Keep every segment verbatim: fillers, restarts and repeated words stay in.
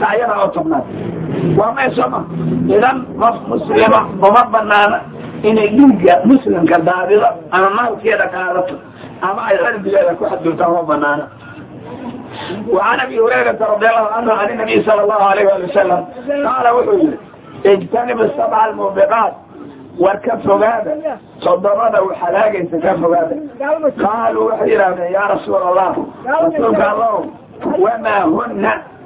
تعيرها أو تبنات وما يسمى إذا مسلمة وما بنانا إن يجي مسلم كالدابضة أنا ما كيدا كارته أما يغلب لك واحد يتوه بنانا. وعن أبي هريرة رضي الله عنه عن النبي صلى الله عليه وسلم قال وحي اجتنب السبع الموبقات واركب هذا صدرنا وحلاقة كف هذا. قالوا وحيرا يا رسول الله رسولك الله وما هن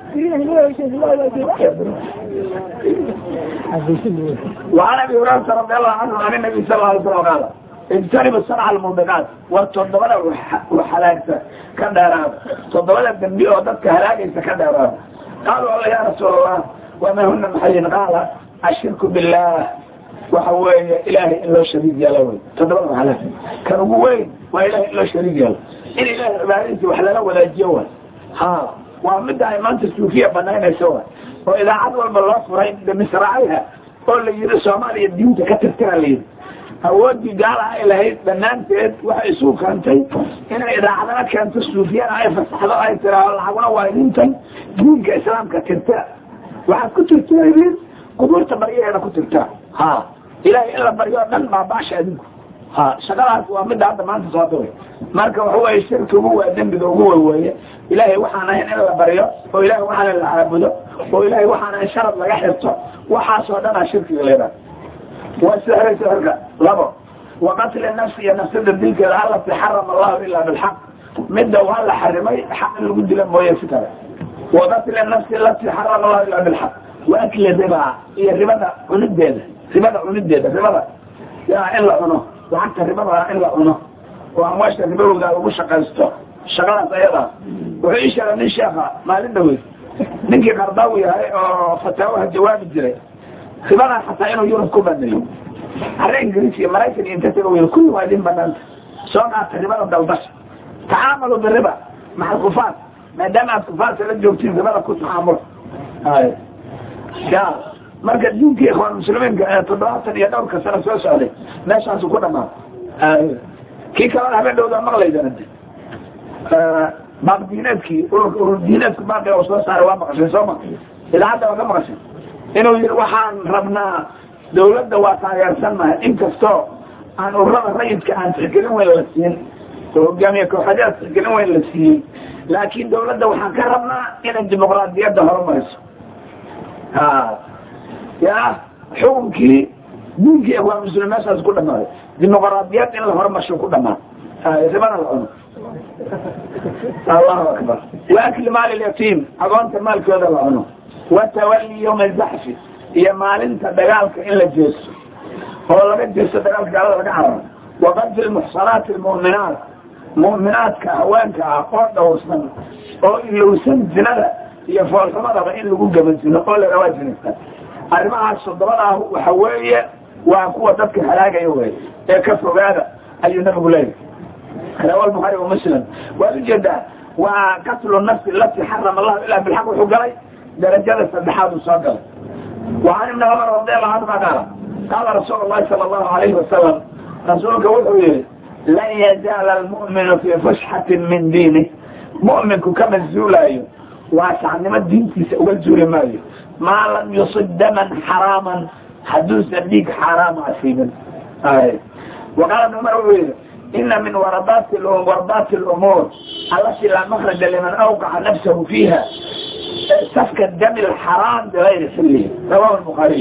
وعن ابي هريره رضي الله عنه عن النبي صلى الله عليه وسلم قال اجتنب السبع الموبقات والصدرنا وحلاقة كدارات صدرنا الدنبي ودك هلاقة كدارات. قالوا الله يا رسول الله وما هن محيين قال الشرك بالله وحوي إلهي إلا شريك يالوي تدرون على كانوا وين وإلهي إلا شريك يالوي إن إلهي عبادتي وحلاله ولا جوال ها ومدة إيمان تسلوكية بناينا سوا وإذا عدوا الملاص فرين بمسرعيها قول لي يرى سومالي الديوم تكترتها لي أودي قالها إلهي بنانتين وحيسوك أنتي إن إذا عدنا كانت تسلوكية أي فسحة أي ترى العوانا وإنتي دينك إسلام كترتها وحد كترتها لي قبور تبرية أنا كترتها ها إلهي إلا بريء من ما باش أديكم ها شغلات ومد هذا ما أنت صادوه مركب هو الشرك هو الذنب هو هو إلهي وحنا هنا إلا بريء وإلهي وحنا اللي عبده وإلهي وحنا إن شاء الله يحرصه وحاصلنا شرك غيره والسحر سحر لبا وقتل النفس يا نفس الدين كذا الله تحرم الله إلا بالحق مده وهلا حرمي حق اللي قد لما يفتر وقتل النفس التي حرم الله إلا بالحق وأكل الربا هي الربا ونبدأ ربا ونبدأ ربا يا إلا عنه وحتى ربا إلا عنه وأمواش ربا وقالوا مش قصته شغلات أيضا وعيش على الشيخة ما لندوي نجي قرضاوي فتاوها جواب الجري ربا حتى إنه يورد كوبا على إنجليزي مرايكني أنت تقول كل واحدين بنات صنعت الربا والدلبش تعاملوا بالربا مع الكفار ما دام الكفار تلجوا في الربا كنت تعاملوا هاي يا marka diinka ikhwan muslimiinka ee toddobaatan iyo dhowrka sano soo socday meeshaas ku dhamaan kii kale habeenowda maqlaydaan baaq diineedkii urur diineedku baaqi oo soo saaray waa maqashay sooma idaacadda waa ka maqashay inuu yiri waxaan rabnaa dawladda waa taageersannahay inkastoo aan ururada rayidka aan tixgelin weyn la siin hogaamiye kooxadeed tixgelin weyn la siiyey laakiin dawladda waxaan ka rabnaa inay dimuqraadiyadda horumariso يا حكمكي دينك يا أخوان المسلمين ما سأز كل ما ديمقراطيات إن الله رمش كل ما زمان العنف الله أكبر وأكل مال اليتيم أظنت مالك هذا العنف وتولي يوم الزحف هي مال أنت دجالك إلا الجيش هو لما الجيش دجالك على الجعر وقد المحصنات المؤمنات مؤمنات كأهوان كأقوات وصنا أو اللي وسند زنا هي فوق المرة إن اللي جوجا من زنا قال رواجنا arrimaha sodobada waxa weeye waa kuwa dadka halaaga yoway ee ka fogaada ayuu nabigu leeyahay rawal bukhari wa muslim wajada wa qatlu nafs allati harrama allah illa bil haqq hugalay darajada saddexaad soo galay wa an ibn umar radiyallahu anhu qala qala rasulullah sallallahu alayhi wa sallam rasuulka wuxuu yiri la yazal al mu'minu fi fushhatin min dinihi mu'minku kama zulayo wa sa'nima diintiisa uga zuulay maayo ما لم يصد دما حراما حدوث ديك حرام عسيبا وقال ابن عمر إن من وردات وردات الأمور التي لا مخرج لمن أوقع نفسه فيها سفك الدم الحرام بغير حله رواه البخاري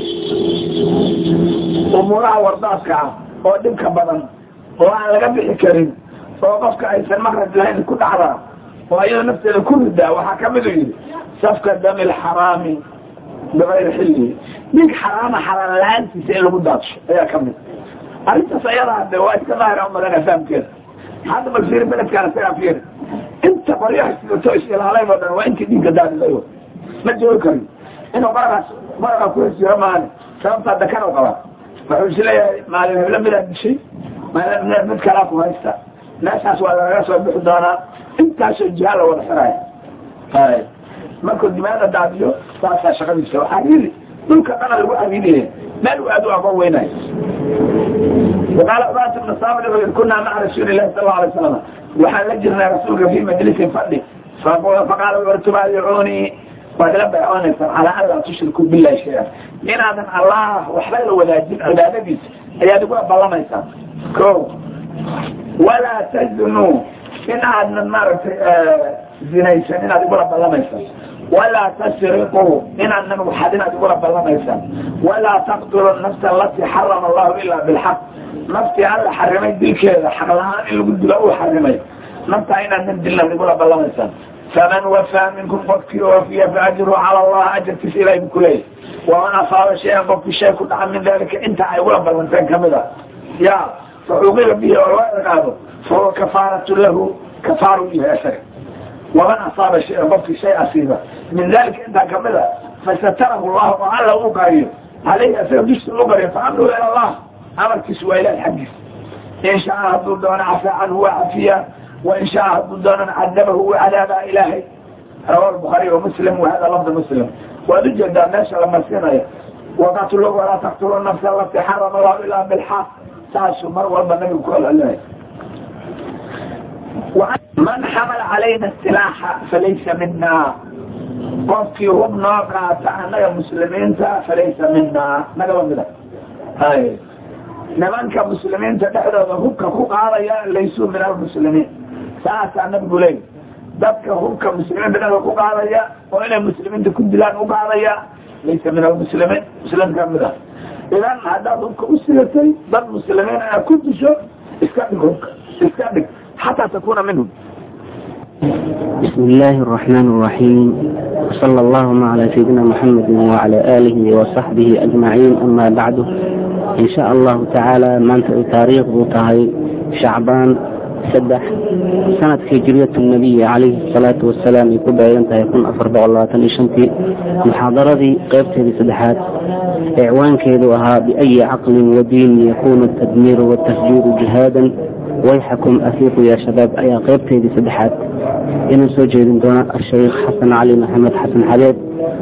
أمورها وردات كعام ودمك بدن وأنا لقبل حكرين ووقفك أيضا مخرج لهذه كل حرام وأيضا نفسه لكل ده وحكمله سفك الدم الحرامي بغير حله ديك حرام حرام الآن تسأله قداتش يا كمل أنت سيارة الدوائي كظاهر عمر أنا فهم كده هذا مكسير بلد كانت فيها فيه أنت بريح تسأل علي بدن وأنت ديك قدات الأيوة ما تجوه كريم إنه برغة برغة كويس يرماني سلامت هذا كانوا قرار فحوش لي ما لم يلد شيء ما لم يلد كلاكم هايستا ناس أسوأ لغاسوا بحضانا أنت عشان الجهالة والحراية هاي markuu dimaada daadiyo saasa shaqadiisa waxa yiri dhulka qana lagu abiiday meel uu aad u aqoon weynay waqala baat ibn sabir wa kunna ma'a rasuulillahi sallallahu alayhi wasallam waxa la jirnaa rasuulka fi majlis fadhi faqala faqala wartubaayuni ولا بيعونيسا على أن لا تشركوا بالله شيئا إن هذا الله وحبل ولاجين عبادتي أيها تقول بلميسا كو ولا تزنوا إن هذا النار زنيسا إن هذا تقول بلميسا ولا تسرقوا إن أننا وحدنا تقول بلميسا ولا تقتلوا النفس التي حرم الله إلا بالحق نفسي على حرمي دي كذا حرمان اللي قد له حرمي نفسي إن أننا دلنا تقول بلميسا فمن وفى منكم قد وفي فأجره على الله أجر تسيره بكله ومن أصاب شيئا قد في شيء كنت عن من ذلك انت عيولا بلميسان كمذا يا فعقل به والوائر فهو كفارة له كفار به أسره ومن أصاب شيئا قد في شيء أصيبه من ذلك انت كمذا فستره الله وعلى أقريه عليه أسره جشت الأقريه فأمره إلى الله أمر كسوى إلى الحديث إن شاء هدو دون عفا عنه وعفيا وإن شاء هدو دون عذبه وعذاب إلهي رواه البخاري ومسلم وهذا لفظ مسلم وذجل دار ناشا لما سينا وقاتلوا ولا تقتلوا النفس التي حرم الله إلا بالحق تاسو مروى النبي كل الله ومن حمل علينا السلاح فليس منا قفهم ناقع تعالى المسلمين فليس منا نقول بذلك هاي نمانك مسلمين تدحر هبك هبك عليا ليسوا من المسلمين ساعة النبي لي دبك هبك مسلمين بنا هبك عليا وإن المسلمين تكون دلان هبك عليا ليس من المسلمين مسلم كامل إذن هذا هبك أسرتي ضد المسلمين أنا كنت شو استقبل هبك استقبل حتى تكون منهم. بسم الله الرحمن الرحيم وصلى الله على سيدنا محمد وعلى آله وصحبه أجمعين. أما بعد إن شاء الله تعالى من تاريخ بطهي شعبان سدح سنة هجرية النبي عليه الصلاة والسلام يقول ينتهي يكون أفرد الله تنشنتي محاضرة ذي قيبته بسدحات إعوان كيدوها بأي عقل ودين يكون التدمير والتفجير جهادا ويحكم أفيق يا شباب أي قيبته بسدحات إن سوجد دون الشيخ حسن علي محمد حسن حبيب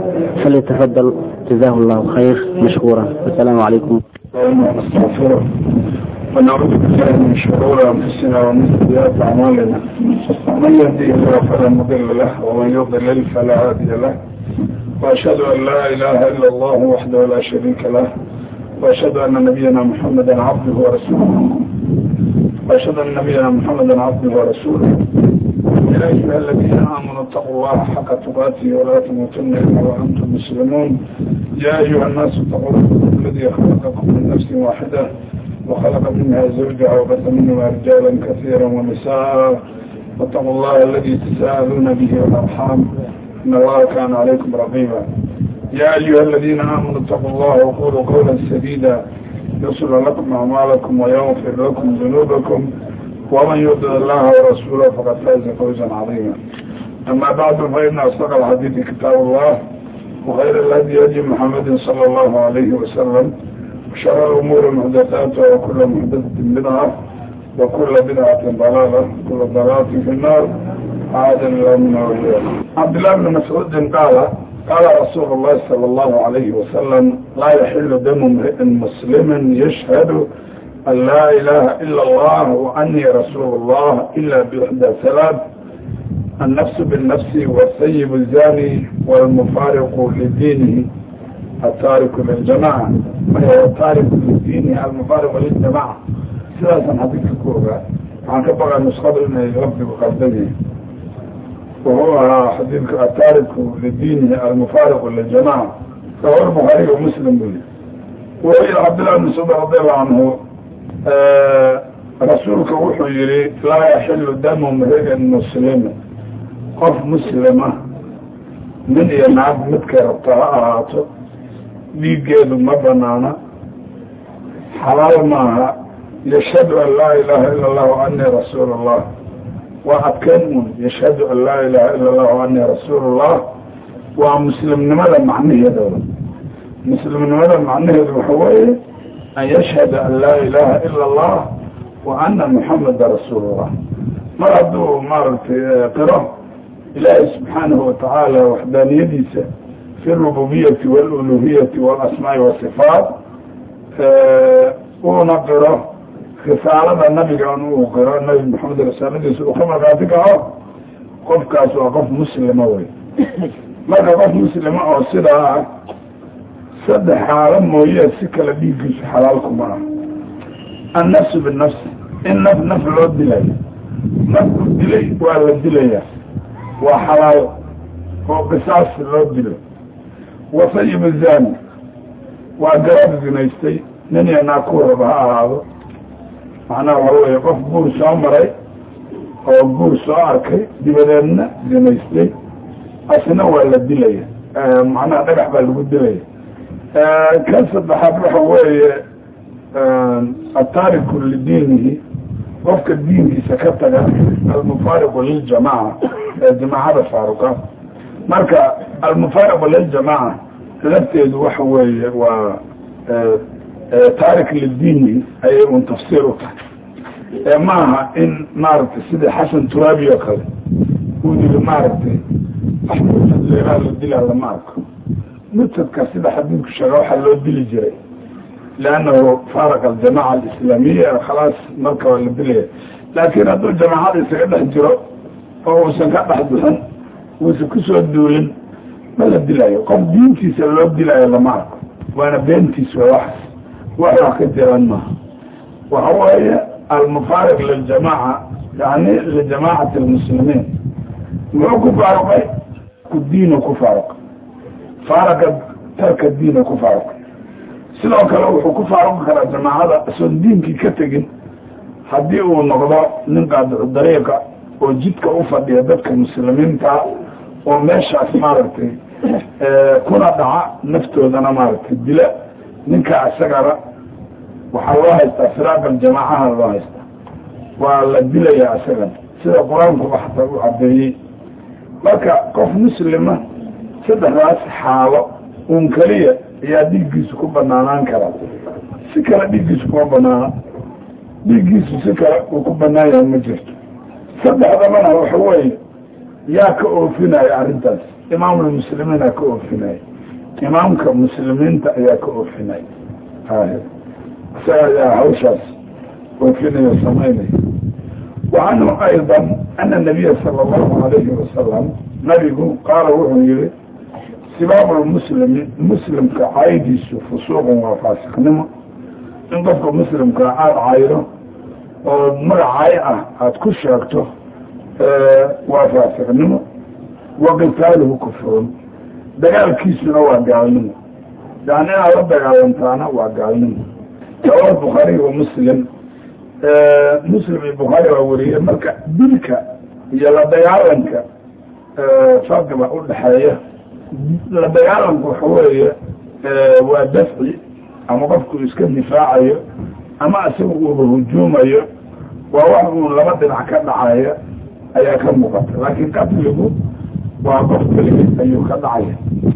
فليتفضل جزاه الله خير مشكورا. والسلام عليكم. ونستغفره ونعوذ بالله من شرور أنفسنا ومن سيئات أعمالنا من يهديه الله فلا مضل له ومن يضلل فلا هادي له وأشهد أن لا إله إلا الله وحده لا شريك له وأشهد أن نبينا محمدا عبده ورسوله وأشهد أن نبينا محمدا عبده ورسوله. يا أيها الذين آمنوا اتقوا الله حق تقاته ولا تموتن إلا وأنتم مسلمون. يا أيها الناس اتقوا ربكم الذي خلقكم من نفس واحدة وخلق منها زوجها وبث منهما رجالا كثيرا ونساء واتقوا الله الذي تساءلون به والأرحام إن الله كان عليكم رقيبا. يا أيها الذين آمنوا اتقوا الله وقولوا قولا سديدا يصل لكم أعمالكم ويغفر لكم ذنوبكم ومن يطع الله ورسوله فقد فاز فوزا عظيما. أما بعد فإن أصدق الحديث كتاب الله وخير الهدي هدي محمد صلى الله عليه وسلم وشر الأمور محدثاتها وكل محدثة بدعة وكل بدعة ضلالة وكل ضلالة في النار أعاذنا الله منها وإياكم. عبد الله بن مسعود قال قال رسول الله صلى الله عليه وسلم لا يحل دم امرئ مسلم يشهد أن لا إله إلا الله وأني رسول الله إلا بإحدى ثلاث: النفس بالنفس والسيب الزاني والمفارق لدينه التارك للجماعة. وهي التارك لدينه المفارق للجماعة ثلاثا حديث الكوبا عن كبغى النسخة من ربي وقدمه وهو حديث التارك لدينه المفارق للجماعة فهو البخاري ومسلم به. وإلى عبد الله بن مسعود رضي الله عنه آه رسولك وحو يري لا يحل دم امرئ مسلم قف مسلمة من ينعب مذكر الطاعات بيجيد مبنانا حلال معها يشهد أن لا إله إلا الله وأني رسول الله وأكن يشهد أن لا إله إلا الله وأني رسول الله ومسلم لماذا معنيه دولة مسلم لماذا معنيه دولة أن يشهد أن لا إله إلا الله وأن محمد رسول الله. مرضوا مرض في قراءة إلهي سبحانه وتعالى وحدانيته في الربوبية والألوهية والأسماء والصفات ونقرأ خفالة النبي قانون وقراء النبي محمد رسول الله وخمر ذاتك قف كاس وقف مسلم أولي marka qof muslima oo sidaa ah saddex xaalo mooye si kala dhiiggiisu xalaalkuma ah annafsu binafsi in naf naf loo dilayo nafku dilay waa la dilayaa waa xalaal oo qisaas loo dilo wasayibu zani waa garab zinaystay nin iyo naag ku raba ha ahaado macnaha waxa weeye qof guur soo maray oo guur soo arkay dibadeedna zinaystay asna waa la dilaya macnaha dhagax baa lagu dilaya kan saddexaad waxa weeye ataariku lidiinihi qofka diinkiisa ka taga almufaariqu liljamaca ee jamaacada faaruqa marka almufaariqu liljamaca lafteedu waxa weeye waa taarik lidiini ayay un tafsiir u tahay maaha in maaragtay sida xasan turaabi oo kale uu yiri maaragtay axmudleeraa la dilaa lama arko murtadka sida xadiidku sheega waxaa loo dili jiray liannahu faaraqa aljamaca alislaamiya khalaas marka waa la dilaya laakiin hadduu jamaacada isaga dhex jiro oo uusan ka dhex bixin uusan kusoo duulin ma la dilayo qof diintiisa loo dilayo lama arko waana beentiis wa wax wax wax ka jiraan maaha waxa weeye almufaariq liljamaca yani lijamacati almuslimiin muxuu ku faaruqay ku diinu ku faaruqay faaraqa tarka diina ku faaruqay sidoo kale wuxuu ku faaruqi karaa jamaacada asoon diinkii ka tegin haddii uu noqdo nin qaadicu dariiqa oo jidka u fadhiya dadka muslimiinta oo meeshaas maaragtay kuna dhaca naftoodana maaragtay dila ninka isagana waxaa loo haystaa firaaq aljamaacaha loo haystaa waa la dilayaa isagana sida qur-aanku waxta u cadeeyey marka qof muslima saddexdaas xaalo un keliya ayaa dhiiggiisu ku banaanaan karaa si kale dhiiggiisu kuma banaana dhiiggiisu si kale uu ku banaan yahay ma jirto saddexdabana waxa weeye yaa ka oofinaya arrintaas imaamulmuslimiin aa ka oofinaya imaamka muslimiinta ayaa ka oofinaya hay isaga ayaa hawshaas oofinaya samaynaya wacanhu aydan ana nabiya sala allahu alayhi wasalam nabigu qaala wuxuu yihi sibaabu lmuslimi muslimka caydiisu fusuuqun waa faasiqnimo in qofka muslimka aada caydo oo magacay ah aada ku sheegto waa faasiqnimo wa qitaaluhu kufrun dagaalkiisuna waa gaalnimo yani inaad la dagaalantaana waa gaalnimo rawahu bukhaari wa muslim muslim iyo bukhaari waa weriye marka dilka iyo la dagaalanka farqiba udhaxeeya la dagaalanku waxa weeye waa dafci ama qofku iska difaacayo ama isaga uuba hujuumayo waa wax uu laba dhinac ka dhacaya ayaa ka muuqata laakiin qatligu waa qof keligii ayuu ka dhacaya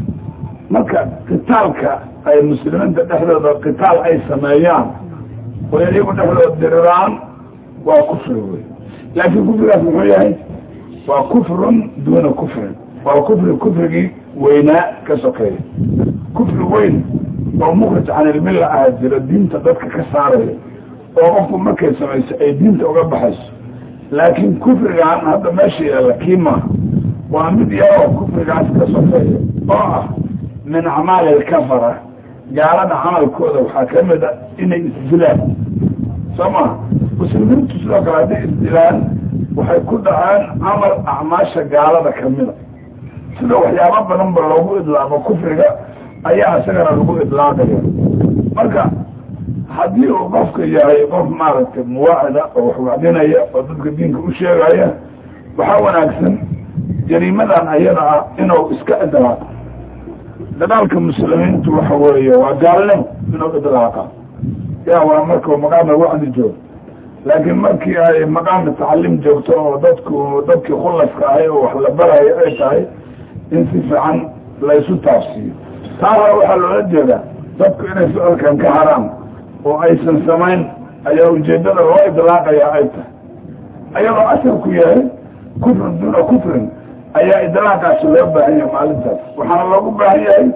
marka qitaalka ay muslimiinta dhexdooda qitaal ay sameeyaan oo iyagu dhexdooda diriraan waa kufri wey laakiin kufrigaas muxuu yahay waa kufrun duuna kufrin waa kufri kufrigii weynaa ka sokeeya kufri weyn oo mukrij can ilmilla aha jiro diinta dadka ka saaraya oo qofku markay samayso ay diinta uga baxayso laakiin kufrigaan hadda meesha yaalla kii maaha waa mid yaroo kufrigaas ka sokeeya oo ah min acmaali alkafara gaalada camalkooda waxaa ka mid a inay isdilaan soo maha muslimiintu sidoo kale hadday isdilaan waxay ku dhaceen camal acmaasha gaalada kamida sida waxyaabo badan ba loogu idlaaqo kufriga ayaa isagana lagu idlaaqaya marka haddii uu qofka yahay qof maaragtay muwaacida oo wax wacdinaya oo dadka diinka u sheegaya waxaa wanaagsan jariimadan ayada ah inuu iska idlaaqo dagaalka muslimiintu waxa weeye waa gaalnimo inuu idlaaqa ya waa markuu maqaama wacdi joogo laakiin markii ay maqaama tacalim joogto oo dadku dadkii khulaska ahay oo wax la barayo ay tahay in si fiican laysu taafsiiyo taana waxaa loola jeedaa dadku inay ficilkan ka haraan oo aysan samayn ayaa ujeedada loo idlaaqaya ay tahay ayadoo asalku yahay kufrin duuna kufrin ayaa idlaaqaasi loo baahan yahay maalintaas waxaana loogu baahan yahay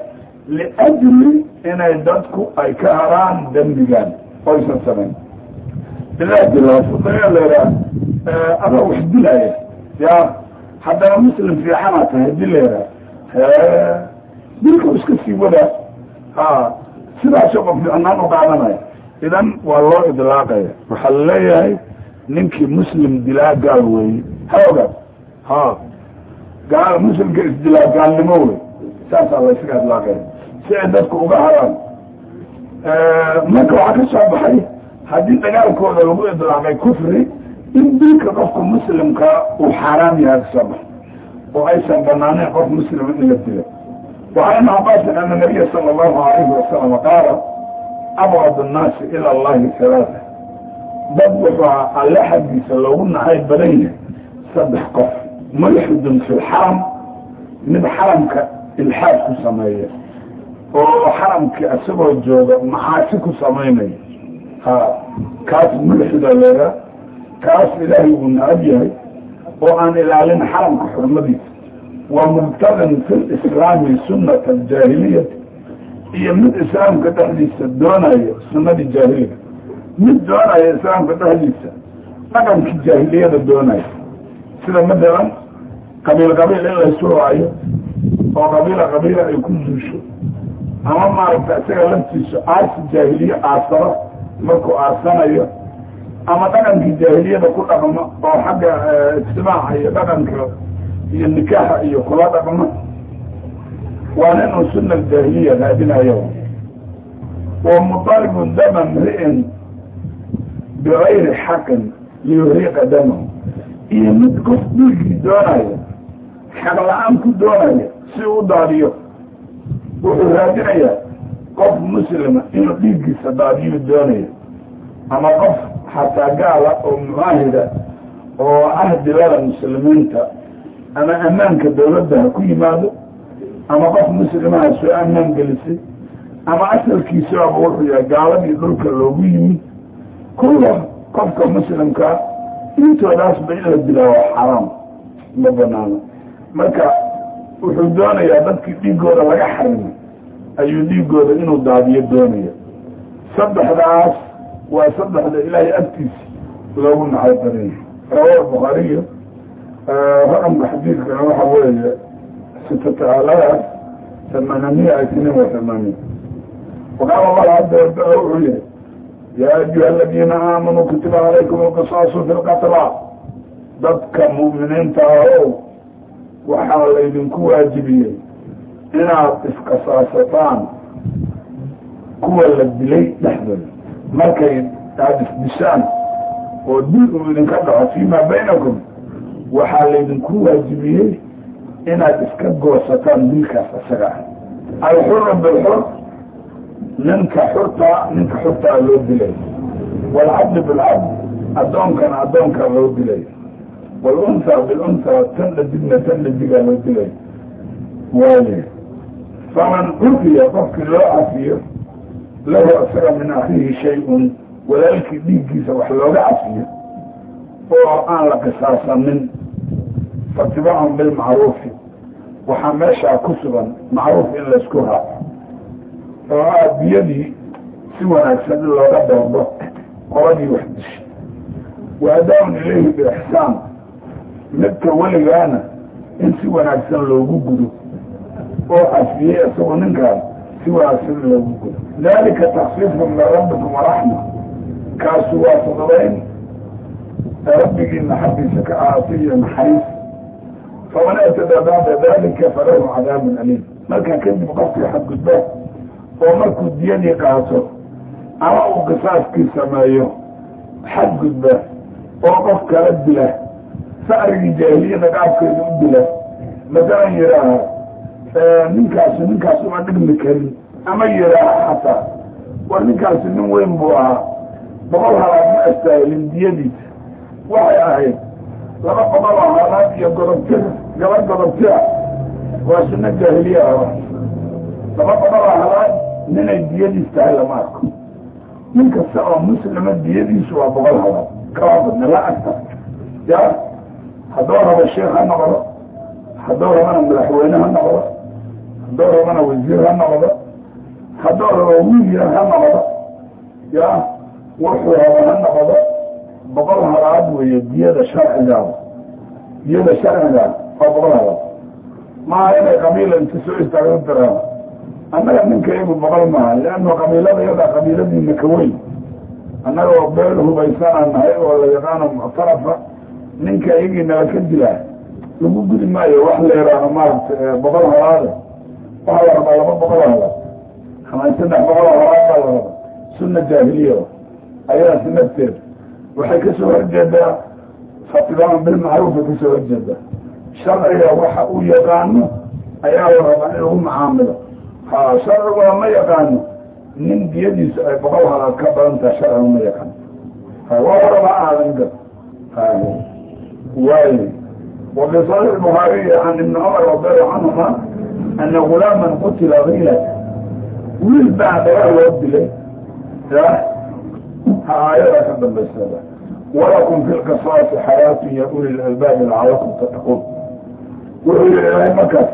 liajli inay dadku ay ka haraan dembigan oysan samayn bilaahi lafudaya leeraa adaa wax dilaya ya haddana muslim fiixana tahay dileeraa dilka iska sii wadaa ha sidaasoo qof fiicnaan u qaadanaya idan waa loo idlaaqaya waxaa laleeyahay ninkii muslim dilaa gaal weeye ha ogaad ha gaal muslimka isdilaa gaalnimo wey saasaa la ysaga idlaaqaya si ay dadku uga haraan marka waxaa ka soo baxay haddii dagaalkooda lagu idlaaqay kufri in dilka qofka muslimka uu xaaraam yahay kasoo baxay oo aysan banaaneyn qof muslima in la dilo وعن ابن عباس أن النبي صلى الله عليه وسلم قال أبغض الناس إلى الله ثلاثة ضبط على حديث لو قلنا هاي بلية صدح قف ملحد في الحرم من حرمك الحاج سمية وحرمك أسبه الجودة محاسك سمية ها كاس ملحد لها كاس إلهي قلنا أبيه وأن إلى حرمك حرمدي ومبتغن في الإسلام سنة الجاهلية هي من الإسلام كتحديث دونها سنة الجاهلية من دونها الإسلام كتحديث أقام في الجاهلية دونها سنة مثلا قبيلة قبيلة إلا يسوع أيه وقبيلة قبيلة يكون دوشو أما ما رفتأسك لنتيسو عارس الجاهلية آثرة مركو آثرة أيه أما تقام في الجاهلية بكل أقام أو حق اجتماع أيه تقام كلا هي النكاح هي قرات قمه وانه سنه الجاهليه هذه يوم ومطالب دم امرئ بغير حق ليريق دمه هي متكف بيجي دونايا حق العام كدونايا سيو داريو وراجعيا قف مسلم انه بيجي سداريو دونايا اما قف حتى قال ام واحده وعهد لنا المسلمين أما أمانك الدولة كل ماذا أما قف مسلمها سؤال أمان جلسي أما أسأل كيسوا بوحي قالب يدلك اللوبيمي كله قفك مسلم كا انتو ناس بين الدلاء حرام مبنانا مركا وحدونا يا بدك ديقونا ويا حرمي أيو ديقونا إنو دادية دونية صدح دعاس وصدح دا إلهي أبتيس لو نعيبني رواه البخاري رقم الحديث كان حوالي ستة آلاف ثمانمائة اثنين وثمانين وقال الله عز وجل يا أيها الذين آمنوا كتب عليكم القصاص في القتلى ضدك مؤمنين تعالوا وحاول إذنكم واجبين إنا إسقصاصتان كوى الدلي نحن مركين تعدف بسان ودلوا من كدع فيما بينكم waxaa laydinku waajibiyey inaad iska goosataan dilkaas isaga alxura bilxur ninka xurta ninka xurtaa loo dilay walcabd bilcabd addoonkana addoonkaa loo dilay walunha bilunha tan la digna tan la digaa loo dilay waali faman cufiya qofkii loo cafiyo lahu isaga min akhiihi shay-un walaalkii dhiiggiisa wax looga cafiyo oo aan la qisaasanin فاتباعهم بالمعروف وحماشا كسبا معروف إلا اسكرها فهذا بيدي سوى نكسد الله رب الله قرني وحدش وأداء إليه بإحسان نبكى ولي أنا إن سوى نكسد الله وجوده وحسبيه سوى ننكر سوى نكسد الله وجوده ذلك تخصيص من ربكم ورحمة كاسوا صدرين ربك إن حبسك عاطيا حريص فمن اعتدى بعد ذلك فله عذاب أليم ما كان كذب قصي حق الباب ومركو الدياني قاطر أرأوا قصاص كي سمايه حق الباب وقف كرد له سأر الجاهلية نقعب كرد له مثلا يراها ننكاس ننكاس ما نقم كريم أما يراها حتى وننكاس نوين بوها بقولها ما أستاهل دياني وحي أهيد لما قضوا هذا يقربتها قبل قربتها وسنة الجاهلية لما قضوا هذا من الديان يستاهل معكم من كسر مسلم الديان يسوى بغل هذا كرابنا لا أكثر يا حضور الشيخ هالنغضة حضور من الحوين هالنغضة حضور من وزير هالنغضة حضور وزير هالنغضة يا وحوى هالنغضة بقولها العدو ويديها شرع ذا ديها شرع ذا فبقولها maaha inay qabiila inta soo istaagan tiraan annaga ninka iyagu boqol maaha leanno qabiilada iyada qabiiladiina ka weyn annaga oo beel hubaysanaa nahay oo la yaqaano muctarafa ninka iyagii nala ka dilaa lagu gudi maayo wax la yaraano maaragta boqol halaade waxaa la rabaa laba boqol halaad ama saddex boqol halaad baa la rabaa sunna jaahiliya ayadaasi nafteeda waxay kasoo horjeedaa fatidaama bilmacruufa kasoo horjeedaa sharciga waxa uu yaqaano ayaa la rabaa in lagu macaamilo ha sharciguna ma yaqaano nin diyadiisa ay boqol halaad ka badan taha sharcigu ma yaqaano waa rabaa aadan gar waayo وفي صحيح البخاري عن ابن عمر رضي الله عنهما أن غلاما قتل غيلة ويل بعد رأي له آية كذب السبب ولكم في القصاص حياة يا أولي الألباب لعلكم تتقون وأولي الإله مكاسب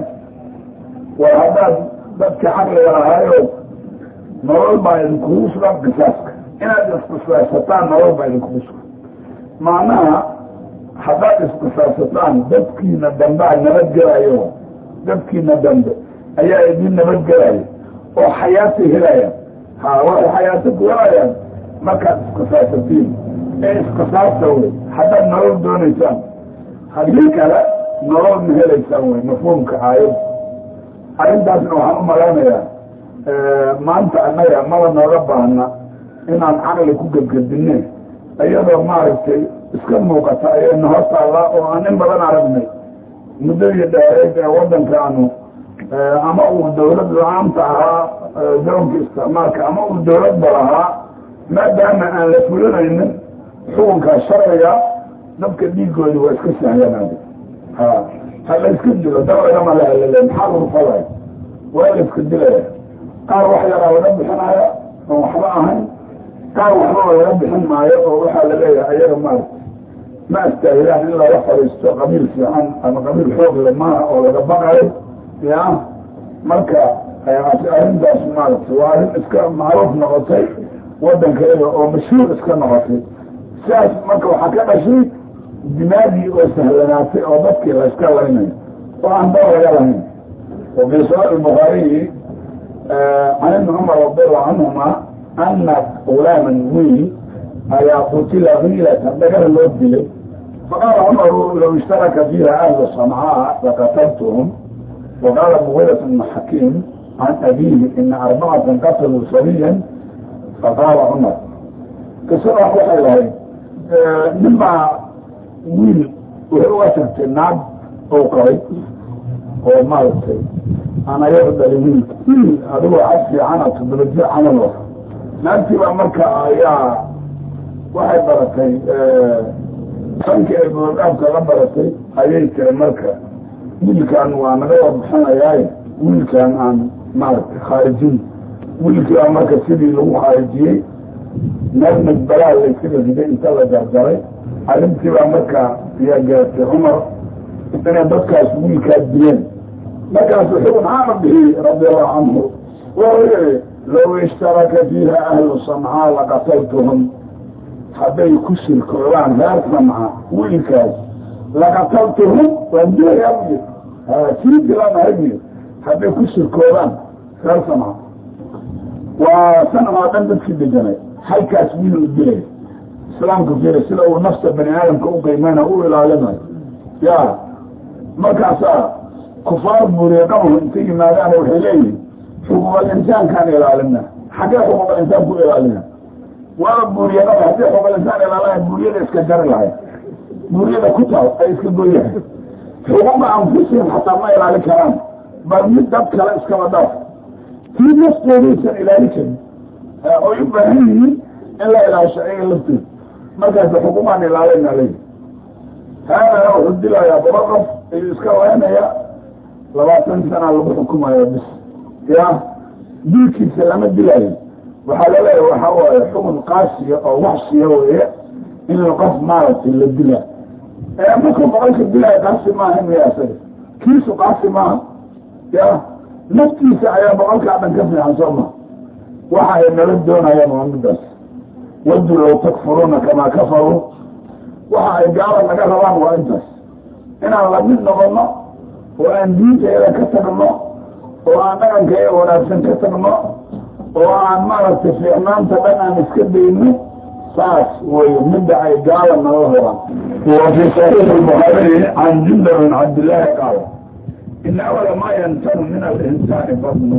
وهذا بدك حقل ولا هايو نرول بعد الكروس رب قصاصك إن هذا القصاصتان نرول بعد الكروس معناها haddaad isqisaasataan dadkiina dambe a nabadgelayo dadkiina dambe ayaa idin nabadgelayo oo xayaata helayaan ha waxay xayaato ku helayaan markaad isqisaasatiin ee isqisaasta wey haddaad nolol doonaysaan haddii kale nolol ma helaysaan wey mafhuumka aayad arrintaasna waxaan u malaynayaa maanta annaga maba nooga baahna inaan caqli ku gebgedine iyadoo maaragtay iska muuqata ayayna hortaallaa oo aan in badan aragnay muddadii dheereed ee waddankaanu ama uu dawlad la-aanta ahaa doonka isticmaalka ama uu dawladba lahaa maadaama aan la fulinaynin xukunkaa sharciga dadka dhiigoodi waa iska sahlanaada ha ha la iska dilo dawlagama lahalale maxaa lagu falay waa la iska dilaya qaar wax yaraa laga bixinaya oon waxba ahayn qaar waxbaba laga bixin maayo oo waxaa la leeyahay ayaga maarata ma astaahilaan in laga fadhiisto qabiil fiican ama qabiil xoogle maaha oo laga baqayo ya marka arrintaas maaragta waa arrin iska macruuf noqotay waddankeeda oo mashhuur iska noqotay sidaas marka waxaa ka dhashay dimaadii oo sahlanaatay oo dadkii la iska laynayo oo aan dal laga lahayn وفي صحيح البخاري عن ابن عمر رضي الله عنهما أن غلاما ويل أيا قتل غيلة ذكر الوبل فقال عمر لو اشترك فيها أهل صنعاء لقتلتهم. وقال مغيرة بن حكيم عن أبيه إن أربعة قتلوا صبيا فقال عمر كسرح وحيوهي نبع ويل وهو سبت النعب أو قريب أو مالتي أنا يرد لميك هذا عدي عنه تبرجع عن الوفر نأتي بأمريكا يا واحد بركي sanki ay goorgaabka la baratay ayay tiri marka wiilkaan waa naga warbixinayaay wiilkaan aan maaragtay khaarijin wiilkii aa marka sidii lagu khaarijiyey meel madbalaa laysaga riday inta la jarjaray arrintii baa marka ayaa gaartay cumar inay dadkaas wiilkaa dileen markaasuu xukun caama bixiyey radia allahu canhu wuxuu yihi low ishtaraka fiiha ahlu sancaa laqataltuhum hadday ku shirkoodaan reer samca wiilkaas laqataltuhum waan dilayaa buyi sii dilanahaybuyi hadday ku shirkoodaan reer samca waa sanacoo dhan dadkii deganay halkaas wiil u dilay islaamka fiira sida uu nafta bani aadamka u qiimayna u ilaalinayo ya markaasaa kufaar buuriyeqamuhu intay yimaadaana waxay leeyihin xuquuqal insaankaan ilaalina xaggee xuquuqal insaan ku ilaalina waaba buuriyadaba haddii xuquuqal insaan ilaalina buuriyada iska jari lahay buuriyada ku taal ay iska goyahay xuquuqa anfusihim xataa ma ilaalin karaan bal mid dad kale iskaba dhaaf kii naftoodaysan ilaali karin oy u baahan yihiin in la ilaasho ayaga laftood markaas xuquuqaan ilaalina leeyi haadana wuxuu dilayaa boqol qof ayuu iska waynaya labaatan sana lagu xukumaya bis ya dilkiisa lama dilayo waxaa laleeyahay waxa waaye xukun qaasiya oo waxsiya weeye in qof maaragtay la dila markuu boqolka dilaya qaasi maaha miya isaga kiisu qaasi maaha ya naftiisa ayaa boqolkaa dhan ka fiican soo maha waxa ay nala doonayaan waa midaas wadu low takfuruuna kamaa kafaruu waxa ay gaala naga rabaan waa intaas inaan la mid noqono oo aan diinteeda ka tagno oo aan dhaqankeeda wanaagsan ka tagno oo aan maaragtay fiicnaanta dhan aan iska dayno saas way midda ay gaala nala rabaan. وفي صحيح البخاري عن جندب بن عبد الله قال إن أول ما ينتن من الإنسان بطنه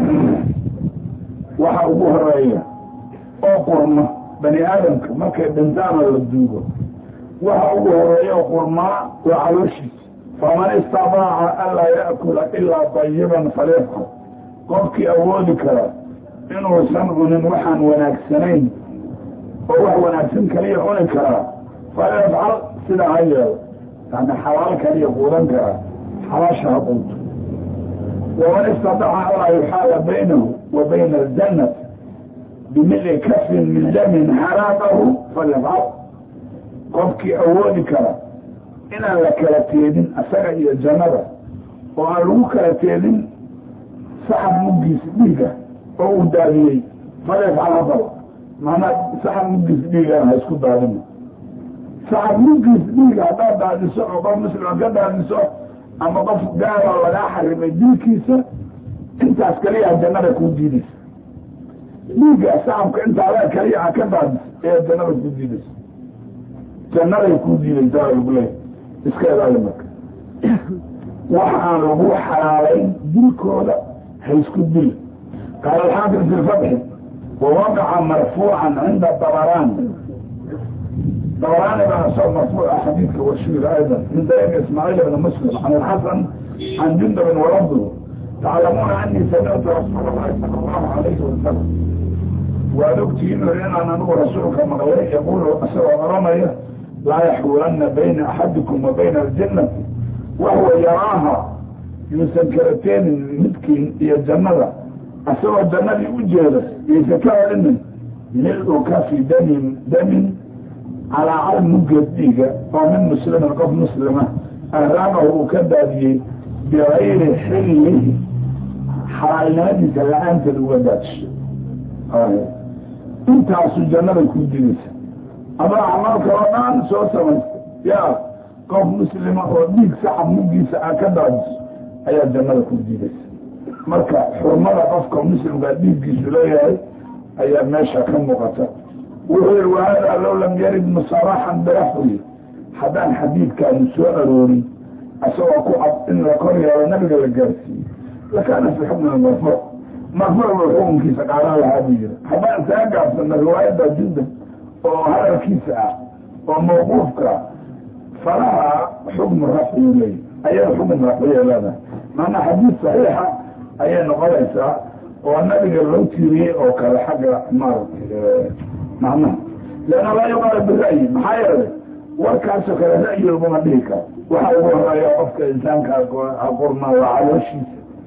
وحربوه الرأية وقرمه بني آدم ما كان بنتان للدوغة وحربوه الرأية وقرمه وعلوشي فمن استطاع ألا يأكل إلا طيبا فليفعل قفك أولك إنه سنغن وحن ونكسنين ووح ونكسن كليه عنك فليفعل سيدا عيال يعني حلال كليه قولنك حراشها قلت ومن استطاع ألا يحال بينه وبين الجنة بملء كف من دم حرامه فليفعل قفك أولك إنا لكلتين أسرعي الجنة وعلوه كلتين سحب مجيس بيك أو داريي فليفعل هذا معنى سحب مجيس بيك أنا هسكت دارينا سحب مجيس بيك هذا بعد سوء وقال مثل وقال بعد سوء أما قف دارا ولا حرم ديكيسة انت عسكرية الجنة يكون دينيس بيك سحبك انت على كريعة كبعد ايه الجنة يكون دينيس الجنة يكون دينيس دار البلاد iska ilaali marka waxaan lagu xalaalayn dilkooda ha isku dil qaala alxaakim fi lfatxi wawaqaca marfuucan cinda dabarani dabarani baa soo marfuuca xadiidka washiir aydan min dariiq ismaaciil ibn muslim can alxasan can jundubin walabdu taclamuuna anii samictu rasuula allahi sala allahu alayhi wasalam waad ogtihiin inaan anigu rasuulka maqlay yaquulu isagoo oranaya لا يحولن بين أحدكم وبين الجنة وهو يراها يسكرتين متكين هي الجنة أسوى الجنة يوجد يسكر لنا ملء كافي دم دم على علم مجديك ومن مسلم القف مسلمة أهرامه كذا بغير حله حالاتك لأنت الوداتش آه. انت عصو الجنة يكون جنسة أما أعمالك رمان سوى سميت يا قف مسلمة وديك سحب مجيسة أكداج أي الجنة يكون جنسة مركا حرمة قفك مسلم قد ديك جيسولية أي ماشا كم مقطع وغير وهذا لو لم يرد مصراحا برفضه حدان حديث كان سؤالوني أسوأ كعب إن القرية ونبغى للجرسي لكان في حكم المرفوع مرفوع الحكم كيسا قالها الحديث حدان سيقع أن الرواية دا جدا وهذا الكيسة وموقوفك فلها حكم الرفع إليه أي حكم الرفع لنا معنى حديث صحيحة أي نقلسة والنبي لو تيري أو كالحاجة مارك معنى لأنه لا يقال بالرأي محايرة وكاسو كالرأي المنبيك وحاول الرأي وقفك إنسان كالقرمة وعلوشي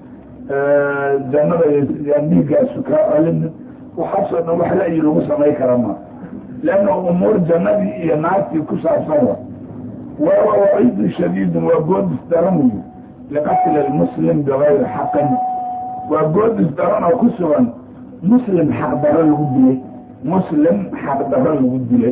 جنة ينديك سكاء لن وحصل أنه محلأي لغسة ما يكرمها لأنه أمور جنة ينعطي كسع صورة وهو وعيد شديد وجود استرمه لقتل المسلم بغير حق وجود استرمه كسرا مسلم حق دار الودي مسلم حق دار الودي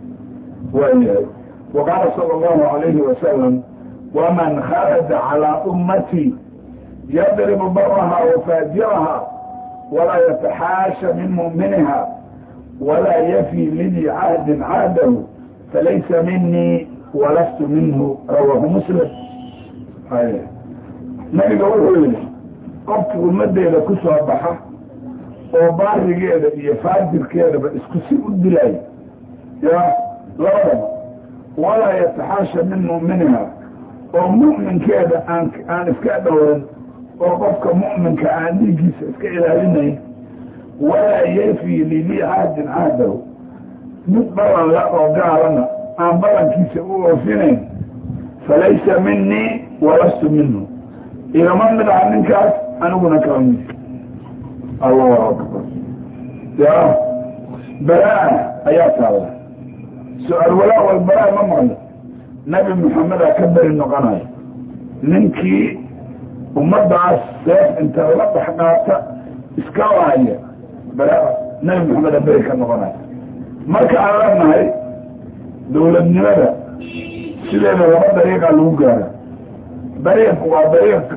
وقال صلى الله عليه وسلم ومن خرج على أمتي يضرب برها وفاجرها ولا يتحاشى من مؤمنها ولا يفي لذي عهد عهده فليس مني ولست منه رواه مسلم. هاي نبي يقول قبط المادة إذا كسوا بحا وباري كده يفاجر كده بإسكسي الدلاي يا لا ولا يتحاشى من مؤمنها ومؤمن كده أن إفكاده وقفك مؤمن كأني جيس إفكاده لنه ولا يفي لي عهد عهده مدبرا لا أرجع لنا أنبرا كيس أوفينين فليس مني ولست منه إذا ما ندع منك أنا أقول كرمي الله أكبر يا براءة آيات الله سؤال الولاء والبراءة ما معنى نبي محمد أكبر النقناي ننكي ومضع السيف انت رب حقاته اسكاوا هي براءة نبي محمد أبريك النقناي مركا عربنا هاي دولة نمرة سيدنا لما طريقة لوقارة dariiq waa dariiq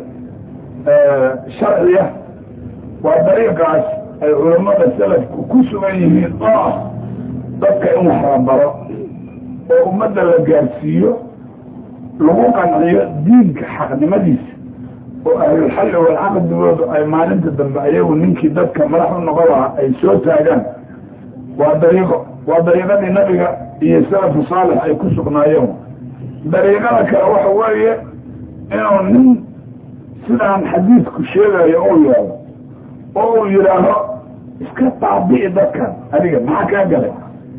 sharciya waa dariiqaas ay culamada salafku ku sugan yihiin oo ah dadka in wax la baro oo ummadda la gaarsiiyo lagu qanciyo diinka xaqnimadiisa oo ahlulxalli walcaqdigoodu ay maalinta dambe ayagu ninkii dadka madax u noqon lahaa ay soo taagaan waa dariiqo waa dariiqadii nabiga iyo salafu saalix ay ku sugnaayeen dariiqada kale waxa weeye inuu nin sidaan xadiidku sheegayo uu yaado oo uu yidhaaho iska taabici dadkan adiga maxaa kaa galay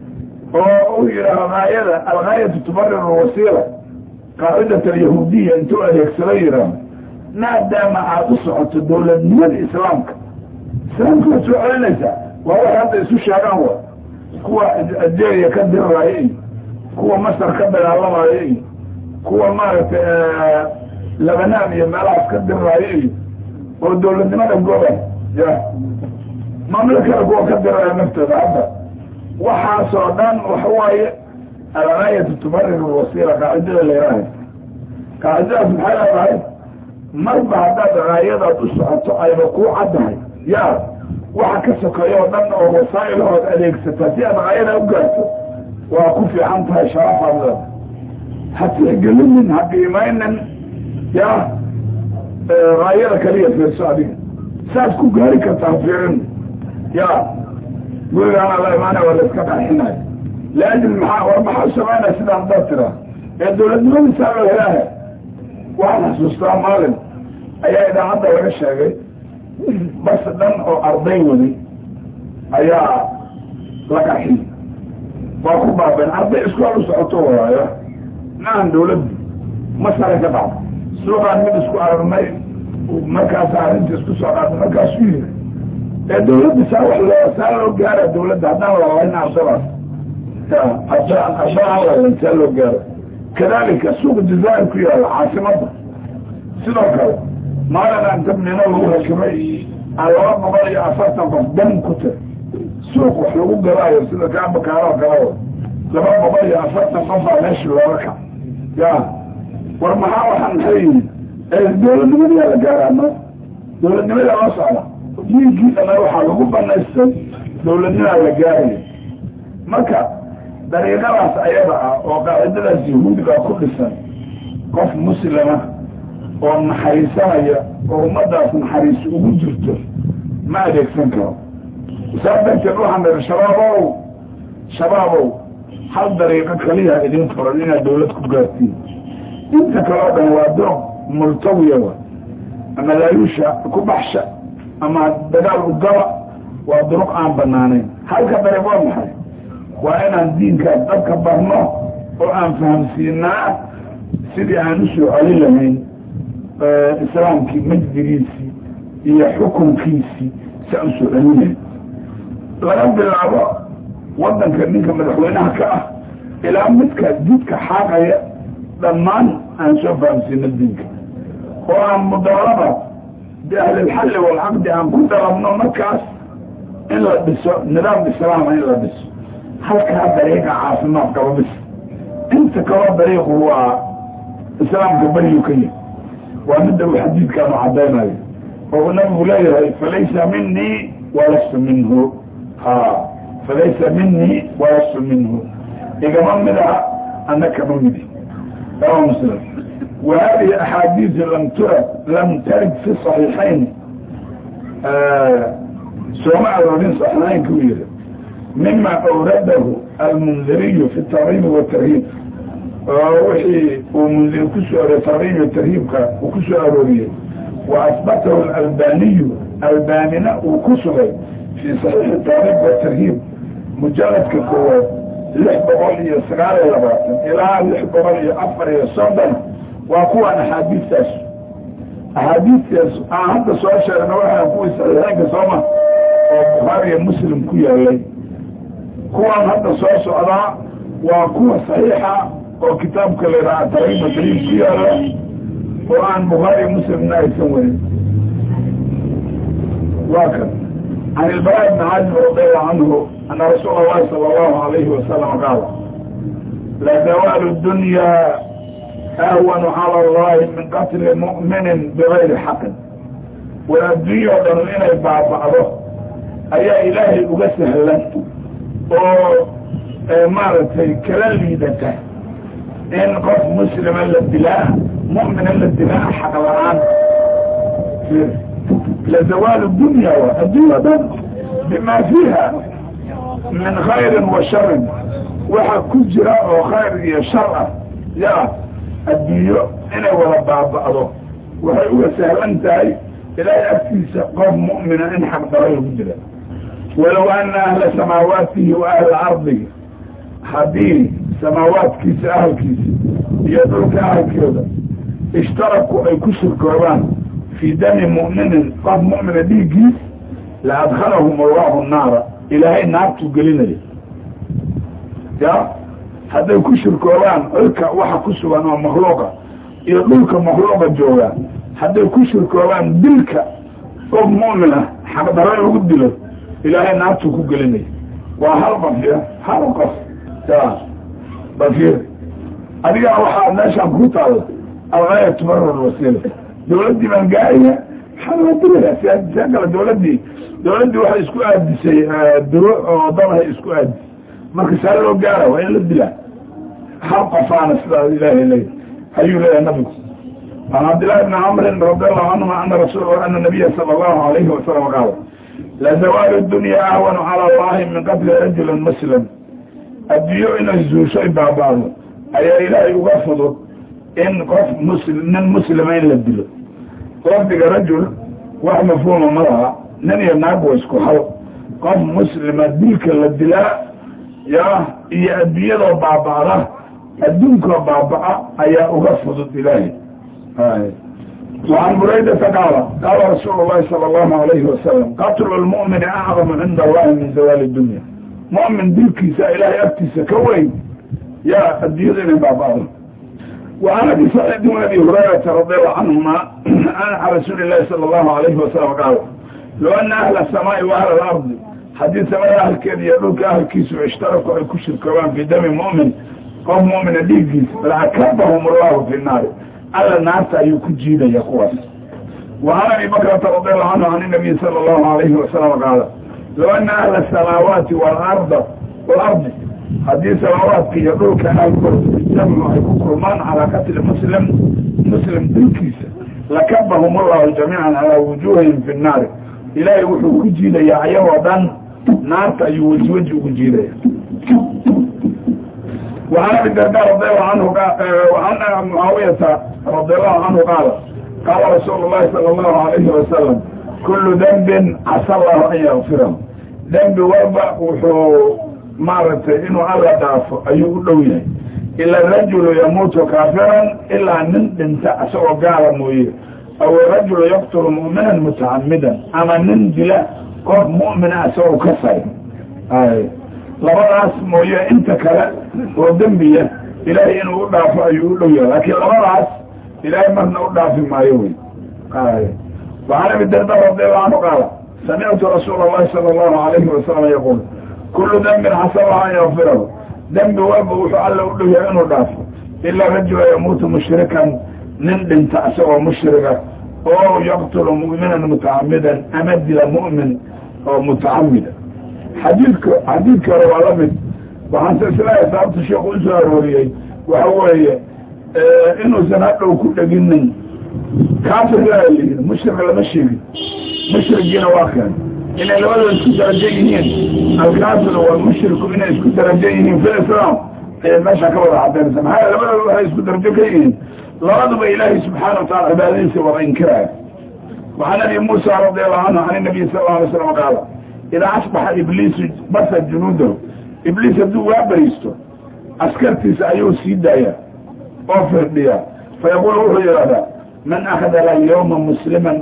oo uu yidhaaho gaayada algaayatu tubarir wasiila qaacidat alyahuudiya intuu adeegsado yidhaaho maadaama aada u socoto dowladnimada islaamka islaamka waad soo celinaysaa waa waxay hadda isu sheegaan wa kuwa algeria ka diraayo iyo kuwa masar ka dagaalamayo iyo kuwa maaragtay labanaan iyo meelahaas ka diraayo iyo oo dowladnimada goban ya mamlakada kuwa ka diraayo naftooda hadda waxaasoo dhan waxa waaye algaayatu tubarir wasiila qaacidada la yihaahay qaacidadaas maxay leedahay marba haddaad gaayadaad u socoto ayba kuu caddahay yaa waxa ka sokeeyo o dhan oo wasaa'ilahood adeegsataa si aad gaayada u gaarto waa ku fiican tahay sharafaad leeda hatixgelinin ha qiimaynin yaa gaayada kaliya fiirso adiga saad ku gaari kartaa fiirin yaa gurigaana la imaanay waa la iska qarxinayo laajil maxaa war maxaa samaynaya sidaa haddaad tiraa ee dowladnimadiisaa loo helaaha waxaan xasuustaa maalin ayaa idaacadda laga sheegay bas dhan oo arday waday ayaa la qarxiyey waa ku baabeen arday iskool u socoto waayo maahan dawladdu masare ka dhacdo suuqaan mid isku ararnay markaasa arrinta isku soo dhaartay markaasuu yiri ee dawladda saa wax loo saa loo gaara dawladda haddaan lalayn ardadaas haddaan haddaan lalayn saa loo gaaro kadalika suuq jazaa'ir ku yaala caasimadda sidoo kale maalin aan tabnino lagu rakibay aan laba boqol iyo afartan qof dan ku tir suuq wax lagu gadaayo sida kaabakaaroo kaleo laba boqol iyo afartan qof baa meesha looga kac ya war maxaa waxaan maxay yihin dawladnimadiyaa la gaaraama dawladnimadaa loo socda diinkii dana waxaa lagu banaystay dawladnimaa la gaaraya marka dariiqadaas ayada ah oo qaacidadaas yahuudiga ku dhisan qof muslima oo naxariisanaya oo ummadaas naxariis ugu jirto ma adeegsan karo saa darteed waxaan dhi shabaabow shabaabow hal dariiqo kaliya idin furan inaad dawlad ku gaartiin inta kaleo dhan waa dooq multawiya ama laayuusha ku baxsha ama dagaal ugaba waa duruq aan banaanayn halka dariiq waa maxay waa inaan diinkaas dadka barno oo aan fahamsiinaa sidii aan usoo celin lahayn islaamkii majdigiisii iyo xukunkiisii si aan usoo celinayn laga bilaabo waddanka ninka madaxweynaha ka ah ilaa midka jidka xaaqaya dhammaan aan soo fahamsiino diinka oo aan mudaalaba biahlilxalli walcaqdi aan ku dalabno markaas in la dhiso nidaam islaama in la dhiso halkaa dariiqa caafimaad qaba bis inta kaloo dariiqu waa islaamka beriyu ka yahy waa midda uu xadiidkaanu caddaynayo oo uu nabigu leeyahay falaysa minii walastu minhu ha falaysa minii walastu minhu igama mida ana kama midi rawa muslim wa hadihi axaadiisu lam turad lam tarid fi صaxiixayn sooma aroorin saxiixaynka u yiri mima awradahu almundiriyu fi tarhiib watarhiib wixii uu mundir kusoo arooy tarhiib iyo tarhiibka uu ku soo arooriyey wa asbatahu alalbaniyu albanina uu ku sugay fi saxiixi tarhiib watarhiib mujaladka koowaad lix boqol iyo sagaal iyo labaatan ilaa lix boqol iyo afar iyo soddon waa kuwaan axaadiistaas axaadiistaas aan hadda soo sheegna waxaa kuwii saxiixeynka sooma oo bukhaari iyo muslim ku yaalay kuwaan hadda soo socdaa waa kuwa saxiixa oo kitaabka la yidhaha tarhiib watarhiib ku yaala oo aan bukhaari iyo muslimna aysan weyn waa kan عن البراء بن عازب رضي الله عنه أن رسول الله صلى الله عليه وسلم قال لا زوال الدنيا ahwanu cala allahi min qatli mu'minin bigayri xaqin war adduunya o dhan inay baaba'do ayaa ilaahay uga sahlan oo maaragtay kala liidata in qof muslima la dilaa mu'mina la dilaa xaq la-aan لزوال الدنيا والدنيا دم بما فيها من خير وشر وحا كجرا وخير يا شر يا الدنيا انا ولا بعضه وحي وسهلنتاي الى اكتس قوم مؤمن ان حق ضريهم جدا ولو ان اهل سماواته واهل ارضه حبيب سماوات كيس اهل كيس يدرك اهل كذا اشتركوا اي كسر كربان في دم مؤمن قد مؤمن ديجي لأدخلهم الله النار إلى هاي النار تقلنا لي يا هذا يكشر كوران إلك واحد كسوان ومخلوقة يقولك مخلوقة جوان هذا يكشر كوران دلك قد مؤمنة حق دراء يقود له إلى هاي النار تقلنا لي وحلقة فيها حلقة يا بفير أبيع واحد ناشا بكوتا الغاية تبرر الوسيلة dawladdii baan gaaraya maxaa loo diraya siyaasisaa kale dawladdii dawladdii waxay isku aadisay duro oo dalahay isku aadisay marka saa loo gaara waa in la dilaa hal qofaana sidaa ilaahay leey ayuu leeyahay nabigu an cabdillahi bni camrin radiallahu canhuma ana rasul ana nabiya sala allahu alayhi wasalam qaala lazawaalu dunya ahwanu cala allahi min qatli rajulin muslim adduunyo inay zuushay baabaado ayaa ilaahay uga fudud in qof muslim nin muslima in la dilo lafdiga rajul wax mafhuuma ma laha nin iyo naag wa isku hal qof muslima dilka la dilaa ya iyo adduunyadoo baaba'da adduunkoo baaba'a ayaa uga fudud ilaahay وعن بريدة قال قال رسول الله صلى الله عليه وسلم قتل المؤمن أعظم عند الله من زوال الدنيا مؤمن دلكيسا إلهي أبتيسا كوين يا الديوذين بابا وعن ابي سعيد وابي هريره رضي الله عنهما عن رسول الله صلى الله عليه وسلم قال لو ان اهل السماء واهل الارض حديث سماء اهل كذا يدوك اهل كيس واشتركوا في كشف كمان في دم مؤمن قوم مؤمن ديجيس لعكبهم الله في النار على الناس يكجيد يا قواس. وعن ابي بكر رضي الله عنه عن النبي صلى الله عليه وسلم قال لو ان اهل السماوات والارض والارض حديث سماوات في يدوك اهل الجمع كرمان على قتل مسلم مسلم بالكيسة لكبهم الله جميعا على وجوههم في النار إلهي وحو كجيلة يا عيوضا نار تأيوجوج كجيلة. وعن ابي الدرداء رضي الله عنه وعن معاوية رضي الله عنه قال قال رسول الله صلى الله عليه وسلم كل ذنب عسى الله أن يغفره ذنب وضع وحو maaragtay inuu alla dhaafo ayuu u dhow yahay ila rajulu yamuutu kaafiran ilaa nin dhinta asagoo gaala mooye aw rajulu yaqtulu mu'minan mutacamidan ama nin dila qof mu'mina asagoo ka say ay labadaas mooye inta kale oo dembiya ilaahay inuu u dhaafo ayuu u dhow yahay laakiin labadaas ilaahay marna u dhaafi maayo wey ay وعن ابي الدرداء رضي الله عنه قال سمعت رسول الله صلى الله عليه وسلم يقول كل ذنب عسى الله أن يغفره ذنب وابه وحعله له إنه دافع إلا رجل يموت مشركا نندن تأسوى مشركا أو يقتل مؤمنا متعمدا أمد لمؤمن أو متعمدا حديثك حديثك روى لمن وعن سلسلة سألت الشيخ أسر وريي وهو اه إنه سنقله كل جنن كافر لا اللي مشرك لمشرك مشرك جينا واخر إن الولد اسكو درجيين الكافر والمشرك إن اسكو درجيين في الإسلام ماشي كبر عبدالله سمع هذا الولد اسكو درجيين لرضب إلهي سبحانه وتعالى عبادين سوى إنكاره. وعن أبي موسى رضي الله عنه عن النبي صلى الله عليه وسلم قال إذا أصبح إبليس بث جنوده إبليس يبدو وابريسته أسكرت سأيو سيدايا أوفر بيا فيقول روحي هذا من أخذ اليوم مسلما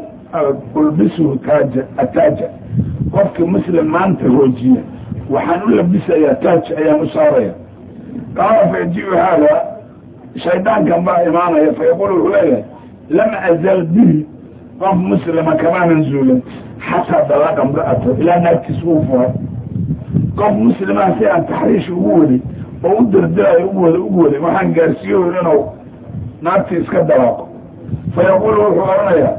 ألبسه تاج التاج قفك مسلم ما أنت هوجيه وحنقول لبسه يا تاج يا مصارية قال فيجيء هذا شيطان كان بقى إمامه فيقول له لم أزل به قف مسلم كمان نزولا حتى بلغ امرأته إلى أن تسوفها قف مسلم سيئا تحريش أقولي وقدر الدرع أقولي أقولي وحن قارسيه لأنه naagtii iska dawaaqo fayaqulu wuxuu oranaya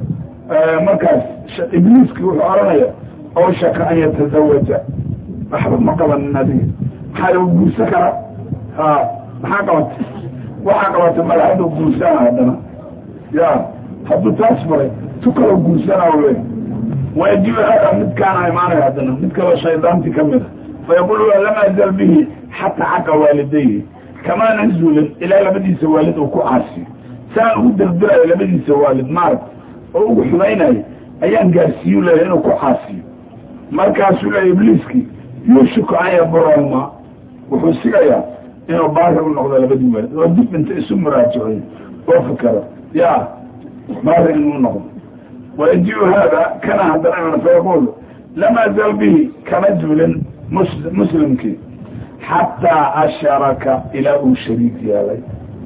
markaas ibliiski wuxuu oranaya oo shaka an yatazawaja waxba ma qabanin adiga maxaa lagu guursan karaa ha maxaa qabata waxaa qabata mala hadduu guursana haddana ya hadduu taas maray tu kaloo guursanaa le wayajibu hada mid kaana imaanaya haddana mid kaloo shaydaantii kamid a fayaqulu lam azal bihi xataa xaqa waalidayhi kamaa nanzulin ilaa labadiisa waalid uu ku caasiyo saan ugu daldalayo labadiisa waalid maaragta oo ugu xumaynayo ayaan gaarsiiyu leeyahay inuu ku caasiyo markaasuu leeya ibliiskii yuushiku an yaburahuma wuxuu sigayaa inuu baari u noqdo labadii waalid oo dib inta isu muraajacoy oo fikero ya baari inuu noqdo wayajibu haada kana haddana fayaqulu lam azal bihi kama duulin muslimkii xataa asharaka ilaa uu shariik yeelay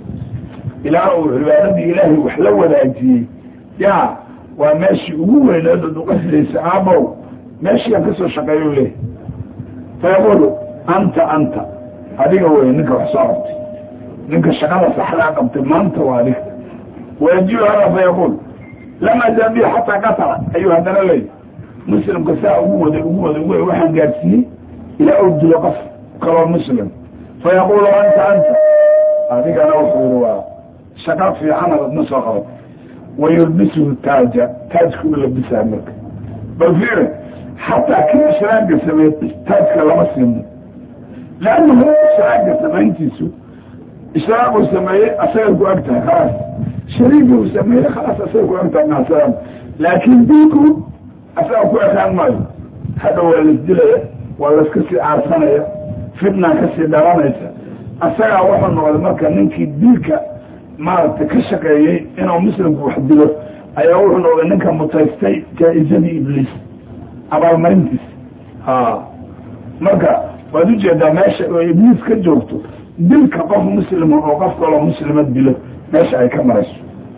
ilaa uu cibaadadii ilaahay wax la wadaajiyey ya waa meeshii ugu weyneed ood uqaslaysa aabow meeshiiaan kasoo shaqeeyo leeyahy fayaqulu anta anta adiga wey ninka wax soo qabtay ninka shaqada saxdaa qabtay maanta waa adiga wayajibu hada fayaqul lam azal bihi xataa qatala ayuu haddana leeyahy muslimka saa ugu waday ugu waday ugu waxaan gaadsiiyey ilaa uu dilo qof kaloo muslim fayaqulu anta anta adigana wuxuu yiri waa shaqa fiican adna soo qabat wayulbisuhu taaja taajku labisaa marka bal fiiri xataa kii ishraagga sameey taajka lama siino laannahu ishraagga samayntiisu ishraaguu sameeyey asaga ku ag tahay khalaas shariiguu sameeyey khalaas asaga ku ag tahay maasalaam laakiin diinku asaga ku ekaan maayo hadha waa laisdilaya waa laiska sii caarsanaya fitnaa kasii dhalanaysa asagaa wuxuu noqday marka ninkii diilka maaragtay ka shaqeeyey inuu muslimku wax dilo ayaa wuxuu noqday ninka mutaystay jaa-izadii ibliis abaalmarintiis ha marka waad ujeedaa meesha oo ibliis ka joogto dilka qof muslima oo qof kaloo muslima dilo meesha ay ka marayso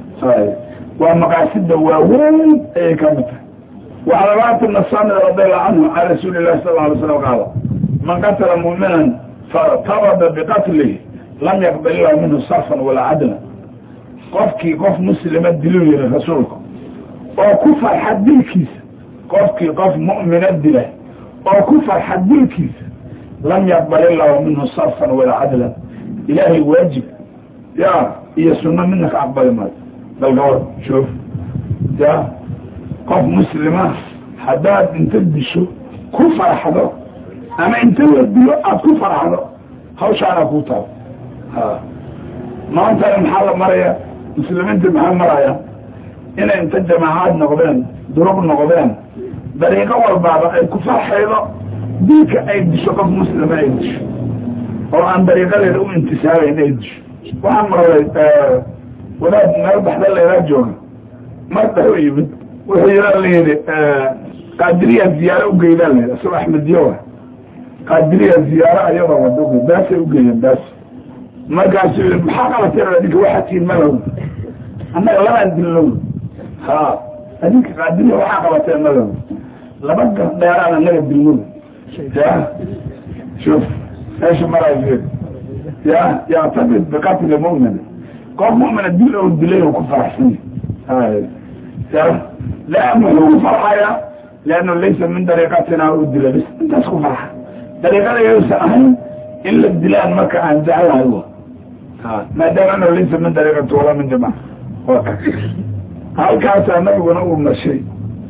waa maqaasida waaweyn ayay ka mid tahay وعلى رواية النصاني رضي الله عنه عن رسول الله صلى الله عليه وسلم قال من قتل مؤمنا فارتبط بقتله لم يقبل الله منه صرفا ولا عدلا قفكي قف مسلم الدلوية لرسولكم وكفر حد الكيس قفكي قف مؤمن الدله وكفر حد الكيس لم يقبل الله منه صرفا ولا عدلا إلهي واجب يا هي سنة منك أقبل مال بالقول شوف يا qof muslima haddaad inta disho ku farxdo ama inta la dilo aad ku farxdo hawshaana ku taal ha maanta maxaa la maraya muslimiinta maxaa maraya inay inta jamaacaad noqdeen durub noqdeen dariiqo walbaaba ay ku farxaydo dilka ay disho qof muslima ay disho oo aan dariiqadeeda u intisaabayn ay disho waxaan maray wadaad meel baxda leedaa jooga mar dhaw yimid wuxuu yara layidhi qaadiriya ziyaaro ugeydaan layidhi asagoo axmediyowa qaadiriya ziyaaro ayadoo wada ugeyd baasay ugeeyeen baas markaasuu yidhi maxaa qabatay adinka waxaa tiin malow annaga labaan dillow ha adinka qaadiriya waxaa qabatay malow laba gar dheeraan annaga dillow ya shuf meesha maraay ya yactabid biqatli mu'min qof mu'mina dil oo dilay oo ku faraxsan hay لا محلو فرحايا لأنه ليس من طريقتنا الدلاء بس انت اسكو فرحا طريقة يوسعهم إلا الدلاء مكة عن جعلها هو ما دام أنه ليس من طريقته ولا من جماعة هل كانت أنه ونقول من الشيء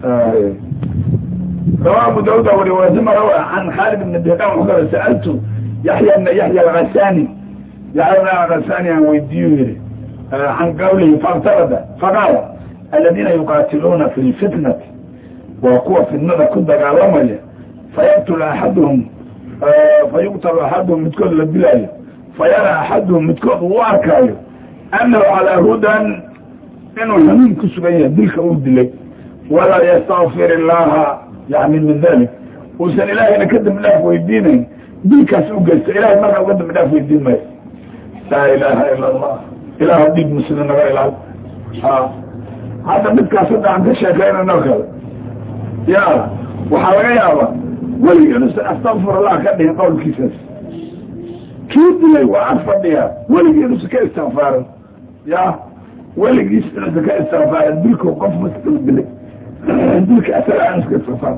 رواه أبو داود ورواية روى عن خالد بن الدهقان وقال سألته يحيى بن يحيى الغساني يحيى الغساني عن ويديوه عن قوله فاغترد فقال الذين يقاتلون في الفتنة وقوة في النظر كنت قالوا فيقتل أحدهم فيقتل أحدهم متكون البلاية فيرى أحدهم متكون واركاية أنه على هدى إنه يمين كسبية دلك أود لك ولا يستغفر الله يعني من ذلك وسن إلهي نكدم الله ويدينه دلك سوقست إلهي مرة وقدم الله ويدين ما لا إله إلا الله إله الدين مسلم غير العالم ها هذا متكاسد عن شيخين النخل يا وحاول يابا ولي يونس استغفر الله كان قول كيسس كيف لي وعرف بها ولي يونس كاستغفار ya weligiis inuu ka israfaa dilku qof mustaqbali dilka asaga aan iska israfaa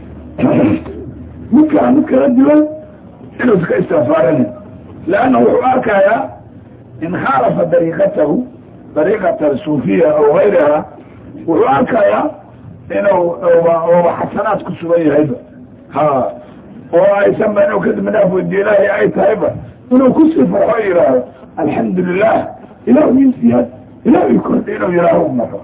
mumkin mumkin dilan inuu ka israfaa لأنه وحكايا إن خالف طريقته طريقة الصوفية أو غيرها وحكايا إنه هو حسنات كسوية هيبة ها ويسمى إنه كذب من أفو الديناه أي هيبة إنه كسف غيرها الحمد لله إله ينسيها إله يكون إله يراه مرة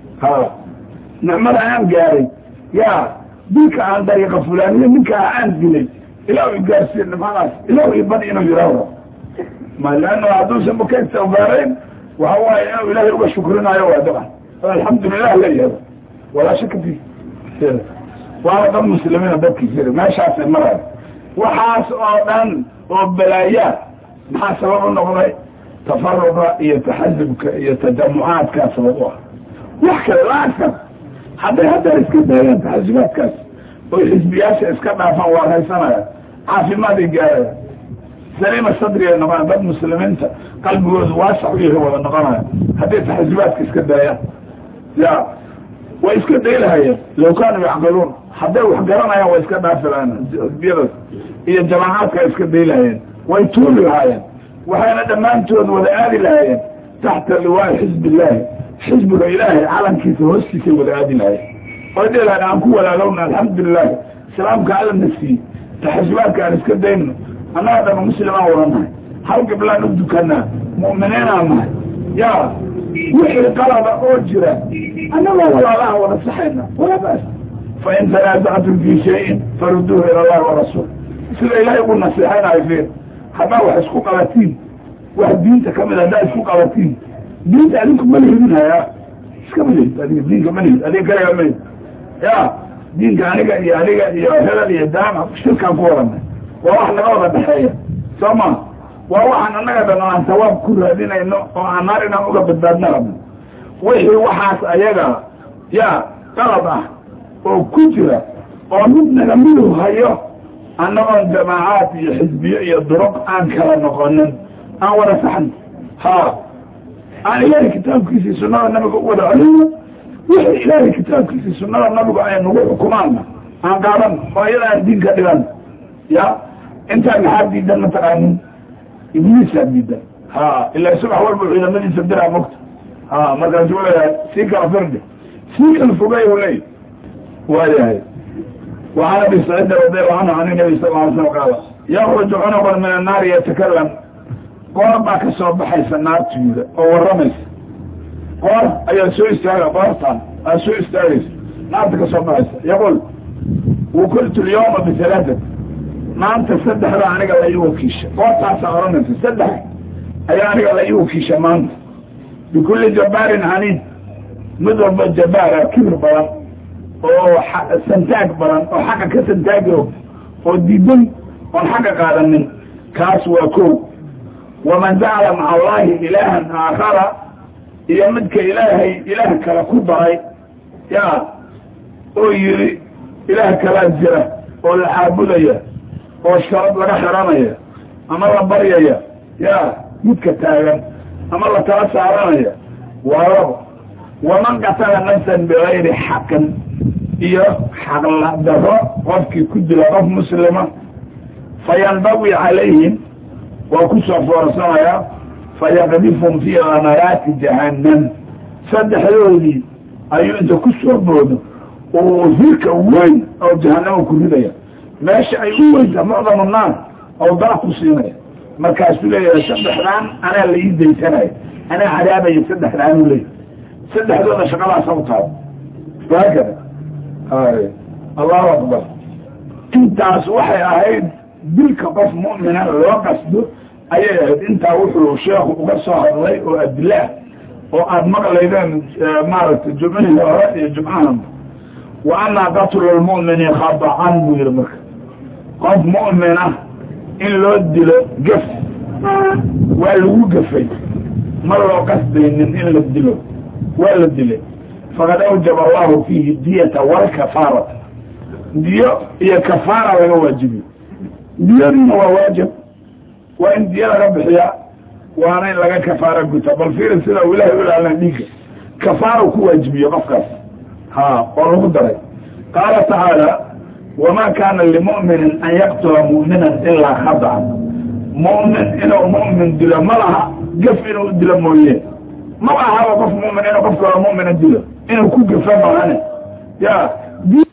ها نعمل عام قاري يا بك عن طريقة فلانية منك عن دليل إله يقارسين خلاص إله يبني إنه يراه ما لأنه عدوس مكيس وغارين وهو إله يبقى شكرنا يا وادبا فالحمد لله ليه ولا شك فيه وأنا قم مسلمين ببكي كثير ما شاف المرأة وحاس أوضان وبلايات ما سبب النغضي تفرق يتحزب يتجمعات كاس وضوح يحكي الأكثر حتى هذا اسكتها تحزبات كاس والحزبيات اسكتها فوق هاي سنة عافي ما دي قال سليم الصدري انما بد مسلمين قلبه واسع فيه هو النقرة هذه تحزبات اسكتها لا واسكتها لها لو كانوا يعقلون حتى وحقرنا يا واسكتها فلان بيرس هي الجماعات كاسكتها لها ويتولوا هاي وحين دمانتون والآل لها تحت لواء حزب الله حزب الإله علم كيف هسكي والآل لها ويدي لها نعمكو ولا لونا الحمد لله سلامك على النفسي تحزباتك عن اسكتين أنا هذا مسلم أورانا حرق بلا نبدو كنا مؤمنين أمها يا وحي قرب أجرة أنا الله ولا الله ولا صحينا ولا بأس فإن تنازعتم في شيء فردوه إلى الله ورسوله سيلا إله يقول نصيحين عايفين حباو حسكوك على واحد دينتا كامل هذا يسكوك على تين دينتا عليكم مليه منها يا اسكمليه دينك مليه عليك يا مليه يا دينك عليك يا عليك يا هلال يا دام شركة كورنا وواحد نقوضا بحية سوما وواحد نقضا عن ثواب كل هذين إنه عن نارنا مقا بالدادنا ربنا وحي وحاس أيضا يا طلبة وكترة ومدنا نميله هيو أنه الجماعات حزبية يضرق عن كلام قانون أنا ولا سحن ها أنا إلهي كتاب كيسي سنة النبي قوة علينا وحي إلهي كتاب كيسي سنة النبي قوة نقول حكومانا أنا قارن وإلى الدين كدلان يا أنت محاب جدا متقانين إبليس جدا ها إلا يسمح والبعو إذا من يسبدلها مكت ها مركز جولة سيكا وفرده سيكا الفقاي ولي وإلهي وعن ابي سعيد رضي الله عنه عن النبي صلى الله عليه وسلم قال يخرج عنبر من النار يتكلم قربا كسو بحيث النار تجيده او الرمز قرب اي سوء استاغ قرطان سوء استاغ نار كسو بحيث يقول وكلت اليوم بثلاثة ما انت سدح لا عنك لا يوكيش قرطا سأرنك سدح اي عنك لا يوكيش ما انت بكل جبار عنيد مضرب الجبار كبر بلان oo santaag badan oo xaqa ka santaago oo diidan oo xaqa qaadanin kaas waa ko waman ja'ala ma'a allahi ilahan aakhara iyo midka ilaahay ilaah kala ku daray ya oo yiri ilaah kala jira oo la caabudaya oo sharad laga xiranaya ama la baryaya ya midka taagan ama la tala saaranaya waa waman qatala nafsan bighayri haqqin iyo xaqla daro qofkii ku dila qof muslima fayanbawi calayhim waa ku soo foorsanaya fayaqdifhum fi ghamaraati jahannam saddexdoodii ayuu inta ku soo boodo oo hirka weyn oo jahannama ku ridaya meesha ay u weyda mucdam annaar oo dara ku siinaya markaasuu leeyahay saddexdaan anaa la ii daysanaya anaa cadaabaya saddexdaan u leeyahay saddexdooda shaqadaas u tahay waakada هاي الله أكبر انت وحي اهيد بلك قف مؤمنا لو قصده ايهد انت وحلو شيخ وقصه الله وأدلاه وقد مقليدان مارت الجمعين ورأي الجمعان وأنا قتل المؤمن خطأ عنه يرمك قف مؤمنا إن لو ادل قف ولو قفي مرة قصده إن لو ادله ولا ادله فقد أوجب الله فيه الدية والكفارة دية هي كفارة ولا واجب دية هو واجب وإن دية ربحية waana in laga kafaara guta bal fiiri sida uu ilaahay u ilaalina dhiigga kafaaro ku waajibiyo qofkaas ha oo lagu daray qaala tacaala wamaa kaana limu'minin an yaqtula mu'minan ilaa khada'an mu'min inuu mu'min dilo ma laha gaf inuu dilo mooye ma ahaba qof mu'min inuu qof kale mu'mina dilo inuu ku gafa maahane ya